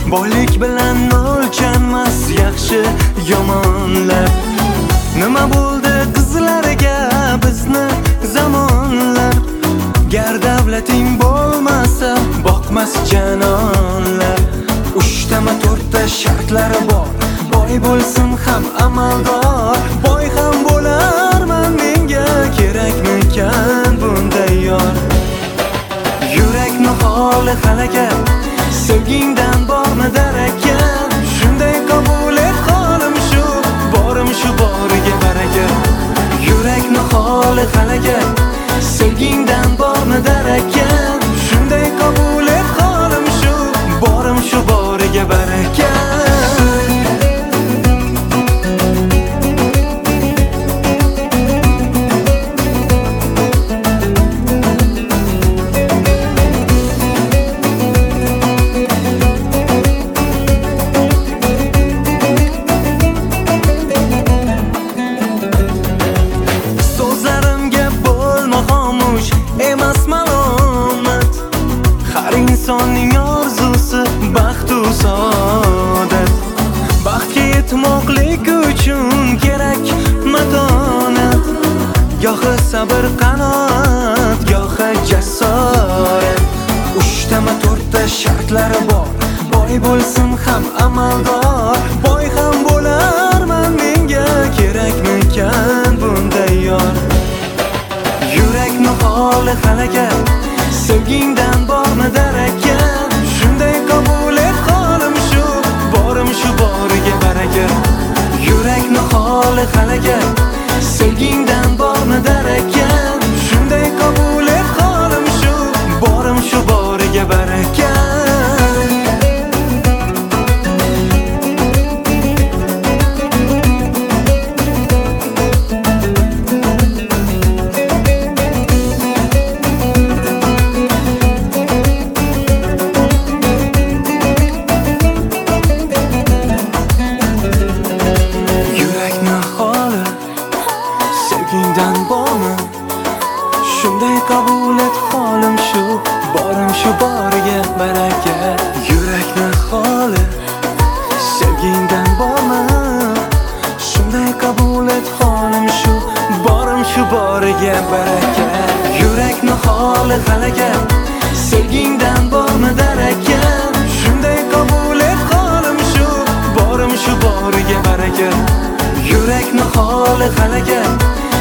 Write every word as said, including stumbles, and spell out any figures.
boylik bilan o'lchanmas yaxshi yomonlar. Nima bo'ldi qizlarga bizni zamonlar? Gar davlating bo'lmasa boqmas janonlar. Uchtama to'rtta shartlari bor, boy bo'lsin ham amaldor. Boy ham bo'larman, menga kerakmikan bunday yor? Yurakni holi halakat, sevgingdan bormi darakat? Shunday qabul et holim shu, borim shu boriga baraka. Yurakni holi halakat, sevgingdan bormi darakat? Shunday qabul et holim shu, borim shu boriga baraka. İnsonning orzusi baxt u saodat. Baxtga yetmoqlik uchun kerak matonat. Gohi sabr qanoat, gohi jasorat. Uchtama to'rtta shartlari bor, boy bo'lsin ham amaldor. Boy ham bo'larman, menga kerakmikan bunday yor? Yurakni holi halakat, sevgingdan bormi darakat? Shunday qabul et holim shu, borim shu boriga baraka. Yurakni holi halakat, sevgingdan bormi darakat? Shunday qabul et holim shu, borim shu boriga baraka. Sevgingdan bormi? Shunday qabul et holim shu, borim shu boriga baraka. Yurakni holi, sevgingdan bormi? Shunday qabul et holim shu, borim shu boriga baraka. Yurakni holi halakat, sevgingdan bormi darakat? Shunday qabul et holim shu, borim shu boriga baraka. Yurakni holi halakat,